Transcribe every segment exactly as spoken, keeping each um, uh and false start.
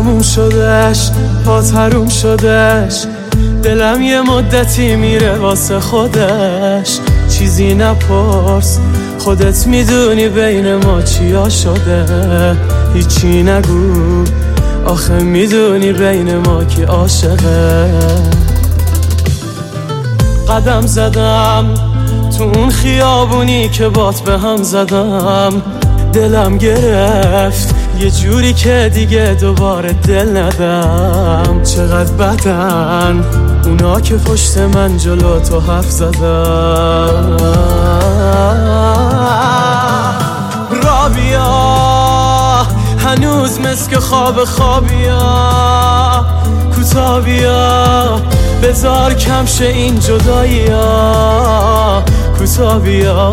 تموم شدش، پا تروم شدش، دلم یه مدتی میره واسه خودش. چیزی نپرس، خودت میدونی بین ما چیا شده. هیچی نگو، آخه میدونی بین ما کی عاشقه. قدم زدم تو اون خیابونی که بات به هم زدم، دلم گرفت یه جوری که دیگه دوباره دل ندم. چقدر بدن اونا که پشت من جلو تو حرف زدم. رابیا هنوز مسک خواب خوابیا، کوتا بیا بذار کم شه این جدایی ها، کوتا بیا.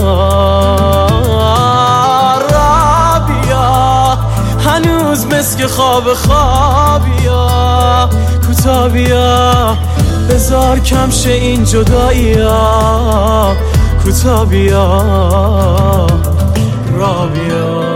رابیا هنوز مسک خواب خوابیا، کوتا بیا بذار کم شه این جدایی ها، کوتا بیا. رابیا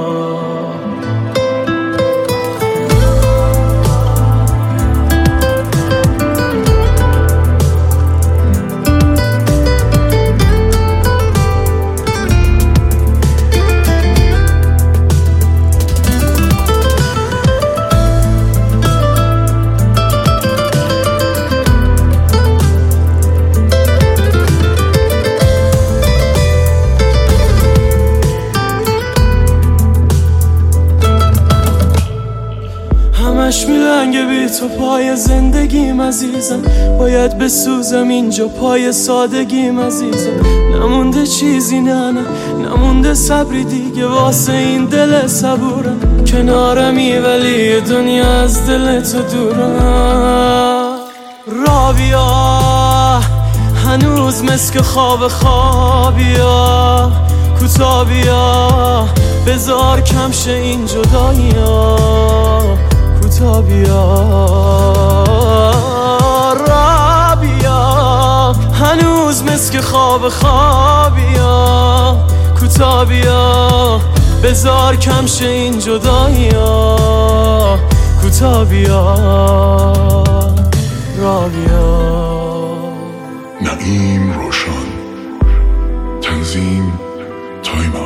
همش میلنگه بی تو پای زندگیم عزیزم، باید بسوزم اینجا پای سادگیم عزیزم. نمونده چیزی نه نه، نمونده صبری دیگه واسه این دل صبورم. کنارمی ولی دنیا از دل تو دورم. رابیا هنوز مسک خواب خوابیا، کوتا بیا بذار کم شه این جدایی ها، کوتا بیا. رابیا هنوز مسک خواب خوابیا، کوتا بیا بذار کم شه این جدایی ها، کوتا بیا. رابیا. نعیم روشن، تنظیم تایما.